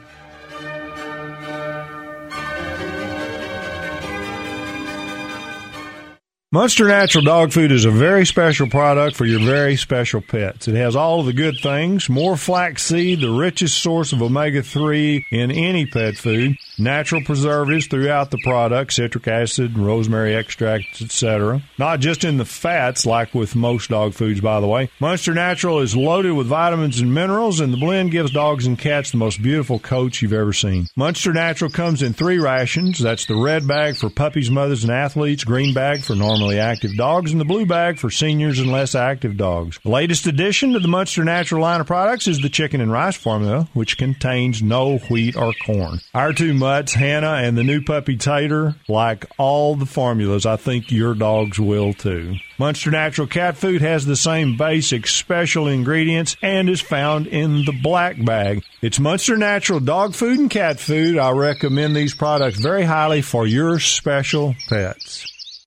Munster Natural Dog Food is a very special product for your very special pets. It has all of the good things, more flaxseed, the richest source of omega three in any pet food, natural preservatives throughout the product, citric acid, rosemary extracts, et cetera. Not just in the fats like with most dog foods, by the way. Munster Natural is loaded with vitamins and minerals, and the blend gives dogs and cats the most beautiful coats you've ever seen. Munster Natural comes in three rations. That's the red bag for puppies, mothers, and athletes, green bag for normal active dogs, and the blue bag for seniors and less active dogs. The latest addition to the Munster Natural line of products is the chicken and rice formula, which contains no wheat or corn. Our two mutts, Hannah and the new puppy Tater, like all the formulas. I think your dogs will too. Munster Natural cat food has the same basic special ingredients and is found in the black bag. It's Munster Natural dog food and cat food. I recommend these products very highly for your special pets.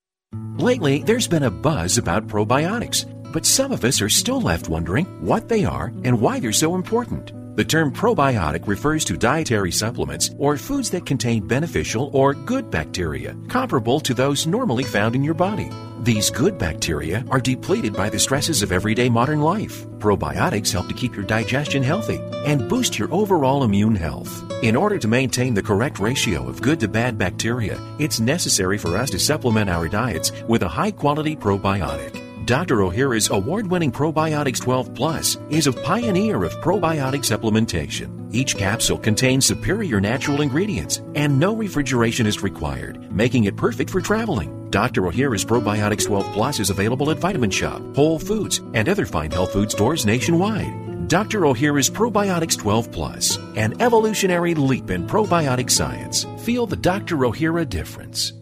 Lately, there's been a buzz about probiotics, but some of us are still left wondering what they are and why they're so important. The term probiotic refers to dietary supplements or foods that contain beneficial or good bacteria, comparable to those normally found in your body. These good bacteria are depleted by the stresses of everyday modern life. Probiotics help to keep your digestion healthy and boost your overall immune health. In order to maintain the correct ratio of good to bad bacteria, it's necessary for us to supplement our diets with a high-quality probiotic. Doctor O'Hara's award-winning Probiotics twelve Plus is a pioneer of probiotic supplementation. Each capsule contains superior natural ingredients, and no refrigeration is required, making it perfect for traveling. Doctor O'Hara's Probiotics twelve Plus is available at Vitamin Shop, Whole Foods, and other fine health food stores nationwide. Doctor O'Hara's Probiotics twelve Plus, an evolutionary leap in probiotic science. Feel the Doctor O'Hara difference.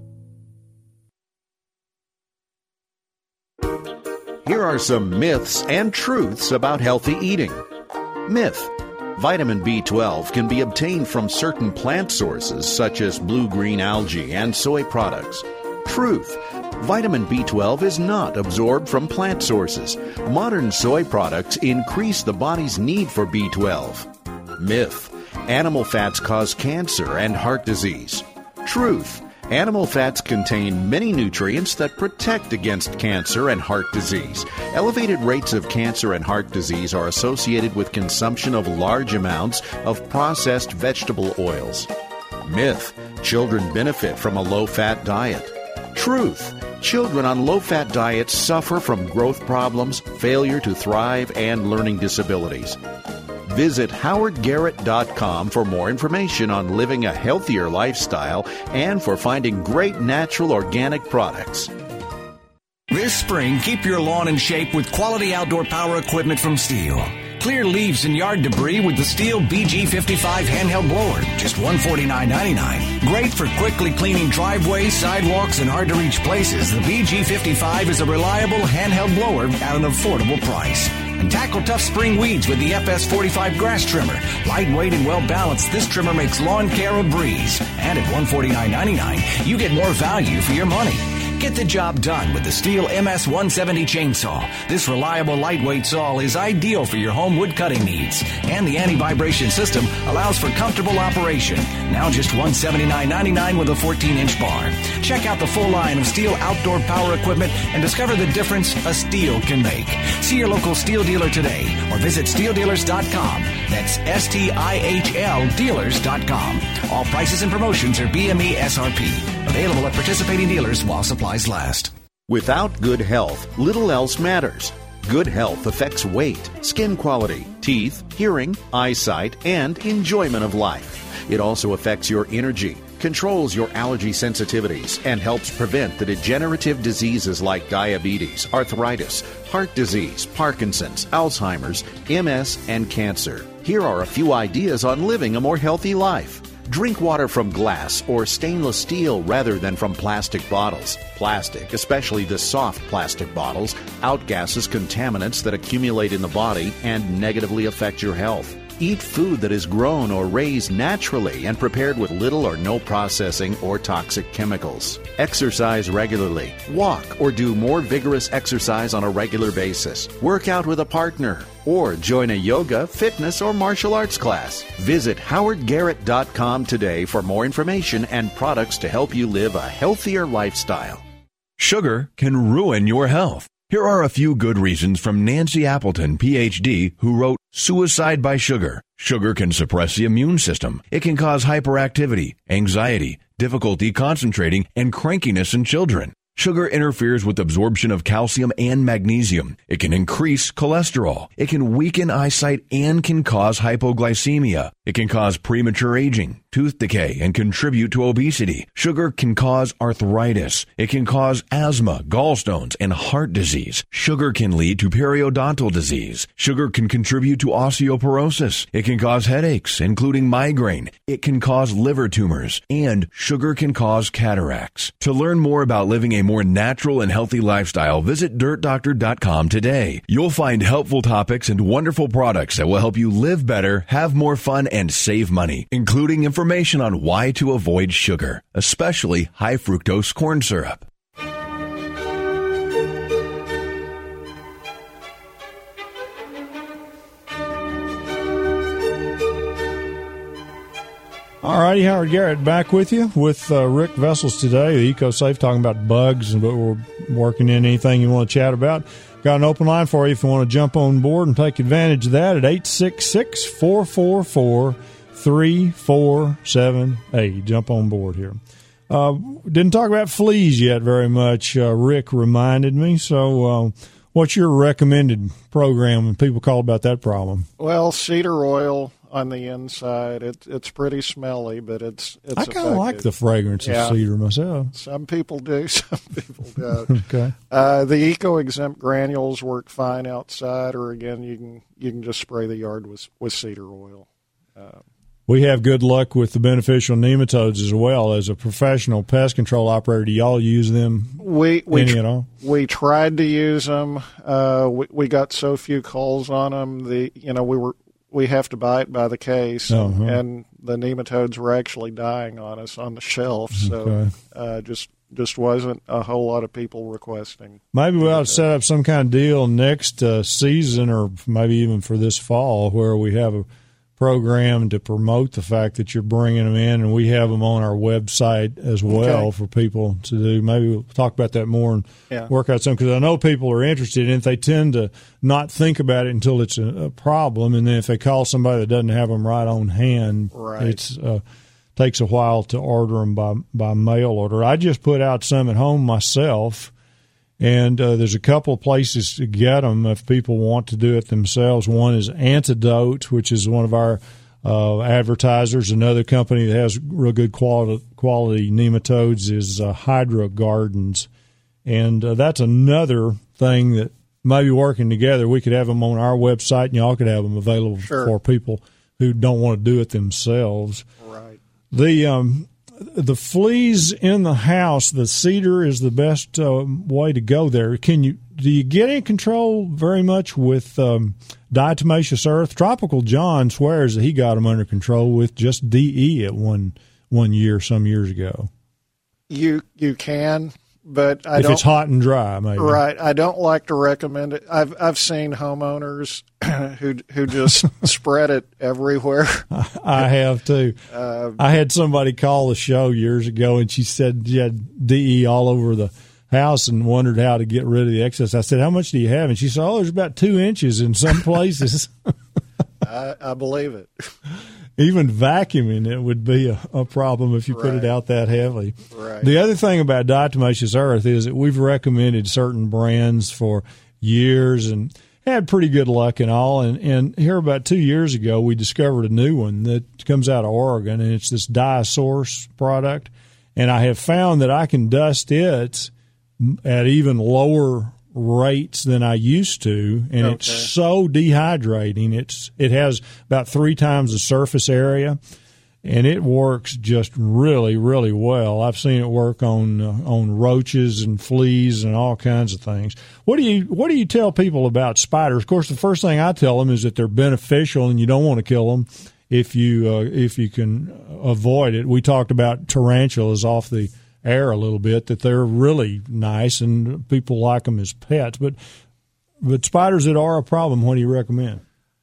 Here are some myths and truths about healthy eating. Myth: vitamin B twelve can be obtained from certain plant sources such as blue-green algae and soy products. Truth: vitamin B twelve is not absorbed from plant sources. Modern soy products increase the body's need for B twelve. Myth: animal fats cause cancer and heart disease. Truth: animal fats contain many nutrients that protect against cancer and heart disease. Elevated rates of cancer and heart disease are associated with consumption of large amounts of processed vegetable oils. Myth: children benefit from a low-fat diet. Truth: children on low-fat diets suffer from growth problems, failure to thrive, and learning disabilities. Visit howard garrett dot com for more information on living a healthier lifestyle and for finding great natural organic products. This spring, keep your lawn in shape with quality outdoor power equipment from Steel. Clear leaves and yard debris with the Stihl B G fifty-five handheld blower, just one hundred forty-nine ninety-nine. Great for quickly cleaning driveways, sidewalks, and hard-to-reach places. The B G fifty-five is a reliable handheld blower at an affordable price. And tackle tough spring weeds with the F S forty-five grass trimmer. Lightweight and well-balanced, this trimmer makes lawn care a breeze. And at one hundred forty-nine ninety-nine, you get more value for your money. Get the job done with the Stihl M S one seventy chainsaw. This reliable, lightweight saw is ideal for your home wood cutting needs. And the anti-vibration system allows for comfortable operation. Now just one hundred seventy-nine ninety-nine with a fourteen inch bar. Check out the full line of Stihl outdoor power equipment and discover the difference a Stihl can make. See your local Stihl dealer today or visit Stihl dealers dot com. That's S T I H L dealers dot com. All prices and promotions are B M E S R P. Available at participating dealers while supplies last. Without good health, little else matters. Good health affects weight, skin quality, teeth, hearing, eyesight, and enjoyment of life. It also affects your energy, controls your allergy sensitivities, and helps prevent the degenerative diseases like diabetes, arthritis, heart disease, Parkinson's, Alzheimer's, M S, and cancer. Here are a few ideas on living a more healthy life. Drink water from glass or stainless steel rather than from plastic bottles. Plastic, especially the soft plastic bottles, outgasses contaminants that accumulate in the body and negatively affect your health. Eat food that is grown or raised naturally and prepared with little or no processing or toxic chemicals. Exercise regularly. Walk or do more vigorous exercise on a regular basis. Work out with a partner. Or join a yoga, fitness, or martial arts class. Visit howard garrett dot com today for more information and products to help you live a healthier lifestyle. Sugar can ruin your health. Here are a few good reasons from Nancy Appleton, P H D, who wrote Suicide by Sugar. Sugar can suppress the immune system. It can cause hyperactivity, anxiety, difficulty concentrating, and crankiness in children. Sugar interferes with absorption of calcium and magnesium. It can increase cholesterol. It can weaken eyesight and can cause hypoglycemia. It can cause premature aging, tooth decay, and contribute to obesity. Sugar can cause arthritis. It can cause asthma, gallstones, and heart disease. Sugar can lead to periodontal disease. Sugar can contribute to osteoporosis. It can cause headaches, including migraine. It can cause liver tumors. And sugar can cause cataracts. To learn more about living a more natural and healthy lifestyle, visit dirt doctor dot com today. You'll find helpful topics and wonderful products that will help you live better, have more fun, and save money, including information on why to avoid sugar, especially high fructose corn syrup. All righty, Howard Garrett back with you with uh, Rick Vessels today, the EcoSafe, talking about bugs, but we're working in anything you want to chat about. Got an open line for you if you want to jump on board and take advantage of that at eight six six, four four four, three four seven eight. Jump on board here. Uh, didn't talk about fleas yet very much, uh, Rick reminded me. So uh, what's your recommended program when people call about that problem? Well, cedar oil on the inside. It, it's pretty smelly, but it's it's I kind of like the fragrance yeah. of cedar myself. Some people do, some people don't. Okay. Uh, the eco-exempt granules work fine outside, or again, you can you can just spray the yard with with cedar oil. Uh, we have good luck with the beneficial nematodes as well. As a professional pest control operator, do y'all use them? We we any tr- at all? We tried to use them. Uh, we, we got so few calls on them. The you know we were. We have to buy it by the case, uh-huh. and the nematodes were actually dying on us on the shelf. So okay. uh, just just wasn't a whole lot of people requesting. Maybe we ought to set up some kind of deal next uh, season, or maybe even for this fall, where we have a program to promote the fact that you're bringing them in, and we have them on our website as well okay. for people to do. Maybe we'll talk about that more and yeah. work out something, because I know people are interested in it. They tend to not think about it until it's a, a problem, and then if they call somebody that doesn't have them right on hand, right. it's uh, takes a while to order them by, by mail order. I just put out some at home myself. And uh, there's a couple of places to get them if people want to do it themselves. One is Antidote, which is one of our uh, advertisers. Another company that has real good quality, quality nematodes is uh, Hydra Gardens. And uh, that's another thing that maybe working together, we could have them on our website, and y'all could have them available sure. for people who don't want to do it themselves. Right. The um, the fleas in the house, the cedar is the best uh, way to go there. Can you do you get in control very much with um, diatomaceous earth? Tropical John swears that he got them under control with just D E at one one year some years ago. You you can. But I if don't, it's hot and dry, maybe. Right. I don't like to recommend it. I've I've seen homeowners who who just spread it everywhere. I have too. Uh, I had somebody call the show years ago, and she said she had D E all over the house and wondered how to get rid of the excess. I said, "How much do you have?" And she said, "Oh, there's about two inches in some places." I, I believe it. Even vacuuming it would be a, a problem if you right. put it out that heavily. Right. The other thing about diatomaceous earth is that we've recommended certain brands for years and had pretty good luck and all. And, and here about two years ago, we discovered a new one that comes out of Oregon, and it's this DiaSource product. And I have found that I can dust it at even lower rates than I used to, and okay. it's so dehydrating. It's it has about three times the surface area, and it works just really, really well. I've seen it work on uh, on roaches and fleas and all kinds of things. What do you what do you tell people about spiders? Of course, the first thing I tell them is that they're beneficial, and you don't want to kill them if you uh, if you can avoid it. We talked about tarantulas off the air a little bit, that they're really nice and people like them as pets, but but spiders that are a problem, what do you recommend?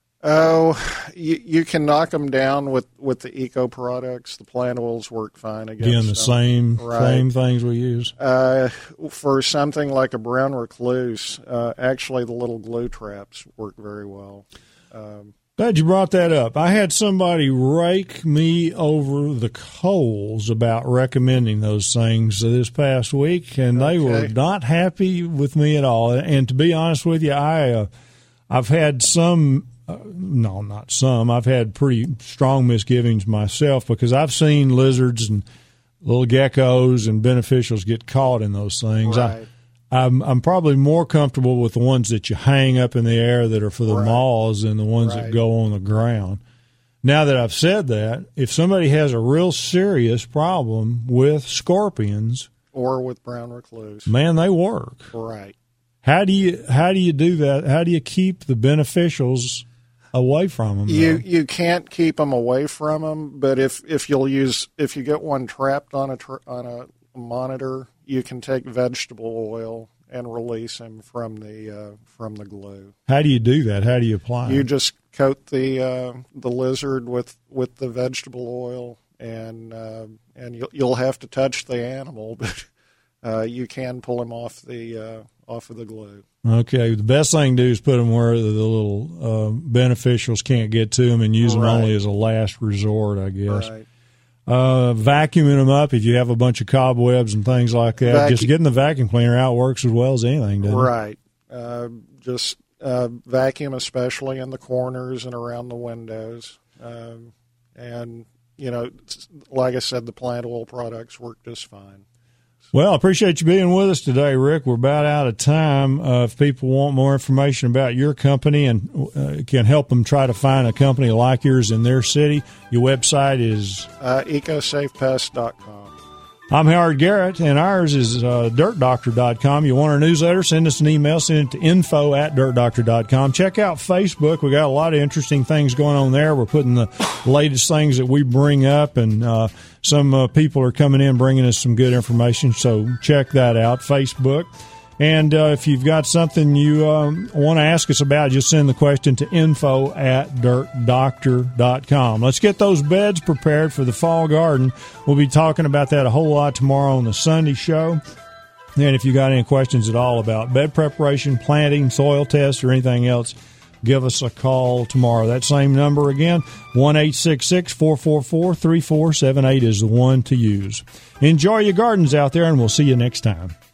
Oh, you, you can knock them down with, with the eco products. The plant oils work fine against Again, the them. same right. same things we use. Uh, for something like a brown recluse, uh, actually the little glue traps work very well. Um, Glad you brought that up. I had somebody rake me over the coals about recommending those things this past week, and they okay. were not happy with me at all. And to be honest with you, I, uh, I've had some, uh, no, not some, I've had pretty strong misgivings myself because I've seen lizards and little geckos and beneficials get caught in those things. Right. I, I'm I'm probably more comfortable with the ones that you hang up in the air that are for the right. moths than the ones right. that go on the ground. Now that I've said that, if somebody has a real serious problem with scorpions or with brown recluse, man, they work. Right. How do you how do you do that? How do you keep the beneficials away from them? You though? you can't keep them away from them, but if, if you'll use if you get one trapped on a tra- on a monitor, you can take vegetable oil and release him from the uh, from the glue. How do you do that? How do you apply You it? just coat the uh, the lizard with, with the vegetable oil, and uh, and you'll you'll have to touch the animal, but uh, you can pull him off the uh, off of the glue. Okay, the best thing to do is put them where the little uh, beneficials can't get to them, and use them Right. only as a last resort, I guess. Right. Uh, vacuuming them up if you have a bunch of cobwebs and things like that. Vacu- Just getting the vacuum cleaner out works as well as anything, doesn't it? Right. Uh, just uh, vacuum, especially in the corners and around the windows. Um, and, you know, like I said, the plant oil products work just fine. Well, I appreciate you being with us today, Rick. We're about out of time. Uh, if people want more information about your company and uh, can help them try to find a company like yours in their city, your website is? Uh, ecosafe pest dot com. I'm Howard Garrett, and ours is uh, dirt doctor dot com. You want our newsletter, send us an email, send it to info at dirt doctor dot com. Check out Facebook. We got a lot of interesting things going on there. We're putting the latest things that we bring up, and uh, some uh, people are coming in bringing us some good information, so check that out, Facebook. And uh, if you've got something you um, want to ask us about, just send the question to info at dirt doctor dot com. Let's get those beds prepared for the fall garden. We'll be talking about that a whole lot tomorrow on the Sunday show. And if you got any questions at all about bed preparation, planting, soil tests, or anything else, give us a call tomorrow. That same number again, one eight six six, four four four, three four seven eight is the one to use. Enjoy your gardens out there, and we'll see you next time.